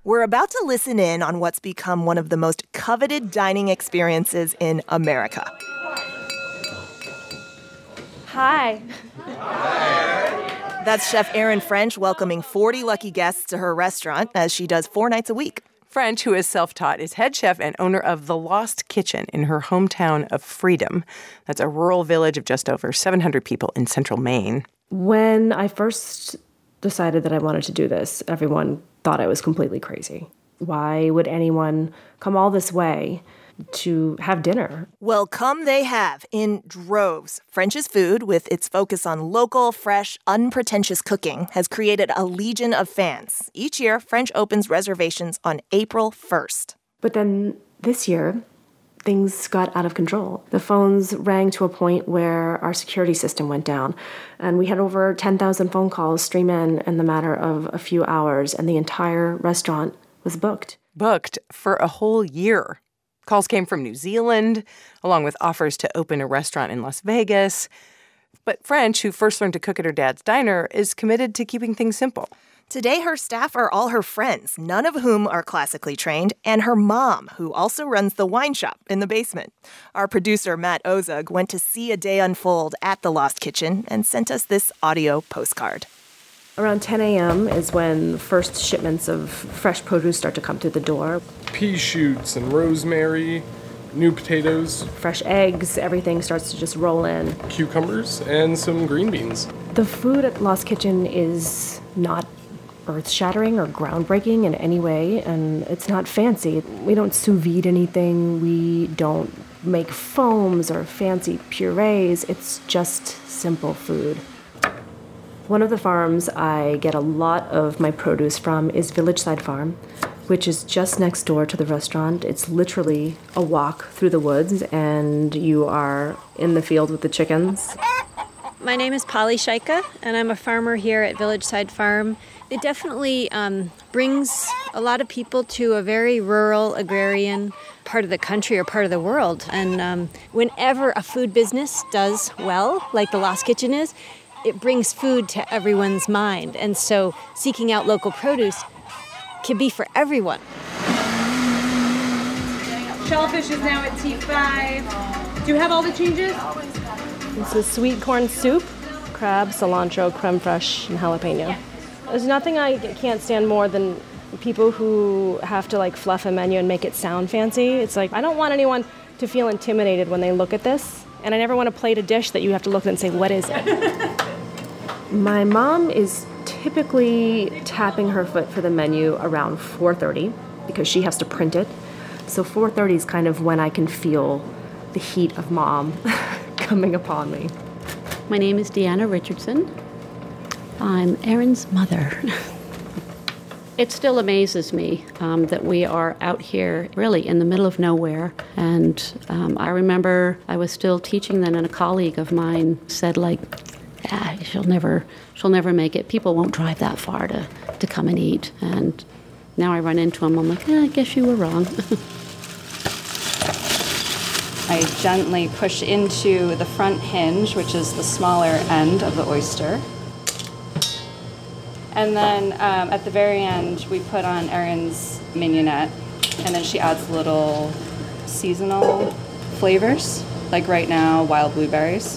We're about to listen in on what's become one of the most coveted dining experiences in America. Hi. That's Chef Erin French welcoming 40 lucky guests to her restaurant, as she does 4 nights a week. French, who is self-taught, is head chef and owner of The Lost Kitchen in her hometown of Freedom. That's a rural village of just over 700 people in central Maine. When I first decided that I wanted to do this, everyone thought I was completely crazy. Why would anyone come all this way to have dinner? Well, come they have, in droves. French's food, with its focus on local, fresh, unpretentious cooking, has created a legion of fans. Each year, French opens reservations on April 1st. But then this year, things got out of control. The phones rang to a point where our security system went down, and we had over 10,000 phone calls stream in the matter of a few hours, and the entire restaurant was booked. Booked for a whole year. Calls came from New Zealand, along with offers to open a restaurant in Las Vegas. But French, who first learned to cook at her dad's diner, is committed to keeping things simple. Today, her staff are all her friends, none of whom are classically trained, and her mom, who also runs the wine shop in the basement. Our producer, Matt Ozug, went to see a day unfold at the Lost Kitchen and sent us this audio postcard. Around 10 a.m. is when first shipments of fresh produce start to come through the door. Pea shoots and rosemary, new potatoes, fresh eggs, everything starts to just roll in. Cucumbers, and some green beans. The food at Lost Kitchen is not earth-shattering or groundbreaking in any way, and it's not fancy. We don't sous vide anything. We don't make foams or fancy purees. It's just simple food. One of the farms I get a lot of my produce from is Village Side Farm, which is just next door to the restaurant. It's literally a walk through the woods, and you are in the field with the chickens. My name is Polly Shaika, and I'm a farmer here at Village Side Farm. It definitely brings a lot of people to a very rural, agrarian part of the country or part of the world. And whenever a food business does well, like the Lost Kitchen is, it brings food to everyone's mind. And so seeking out local produce can be for everyone. Shellfish is now at T5. Do you have all the changes? This is sweet corn soup, crab, cilantro, creme fraiche, and jalapeno. There's nothing I can't stand more than people who have to fluff a menu and make it sound fancy. It's I don't want anyone to feel intimidated when they look at this, and I never want to plate a dish that you have to look at and say, what is it? My mom is typically tapping her foot for the menu around 4:30 because she has to print it. So 4:30 is kind of when I can feel the heat of mom coming upon me. My name is Deanna Richardson. I'm Erin's mother. It still amazes me that we are out here really in the middle of nowhere. And I remember I was still teaching then, and a colleague of mine said, she'll never make it. People won't drive that far to come and eat. And now I run into them. I'm like, I guess you were wrong. I gently push into the front hinge, which is the smaller end of the oyster. And then at the very end, we put on Erin's mignonette, and then she adds little seasonal flavors, like right now, wild blueberries.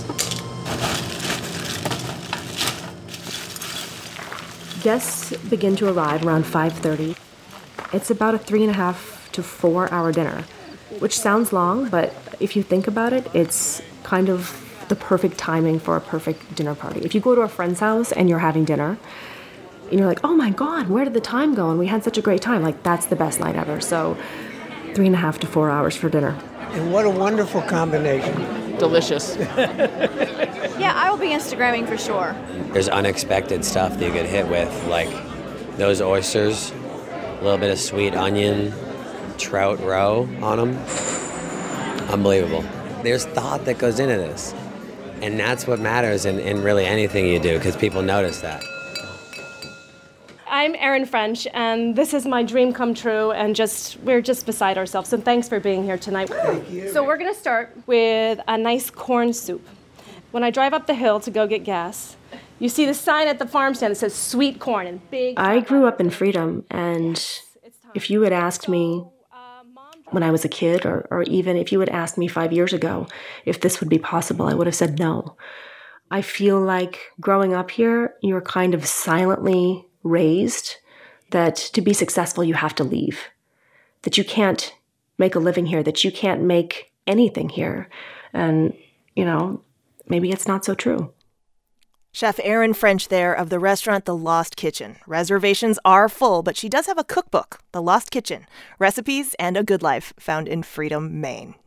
Guests begin to arrive around 5:30. It's about a 3.5 to 4 hour dinner, which sounds long, but if you think about it, it's kind of the perfect timing for a perfect dinner party. If you go to a friend's house and you're having dinner, and you're like, oh my God, where did the time go? And we had such a great time. That's the best night ever. So 3.5 to 4 hours for dinner. And what a wonderful combination. Delicious. Yeah, I will be Instagramming for sure. There's unexpected stuff that you get hit with, like those oysters, a little bit of sweet onion, trout roe on them. Unbelievable. There's thought that goes into this. And that's what matters in really anything you do, because people notice that. I'm Erin French, and this is my dream come true, and we're just beside ourselves. So thanks for being here tonight. Thank you. So we're going to start with a nice corn soup. When I drive up the hill to go get gas, you see the sign at the farm stand that says sweet corn in big... I grew up in Freedom, and If you had asked me when I was a kid, or even if you had asked me 5 years ago if this would be possible, I would have said no. I feel like growing up here, you're kind of silently raised that to be successful, you have to leave, that you can't make a living here, that you can't make anything here. And, maybe it's not so true. Chef Erin French there of the restaurant The Lost Kitchen. Reservations are full, but she does have a cookbook, The Lost Kitchen, Recipes and a Good Life, found in Freedom, Maine.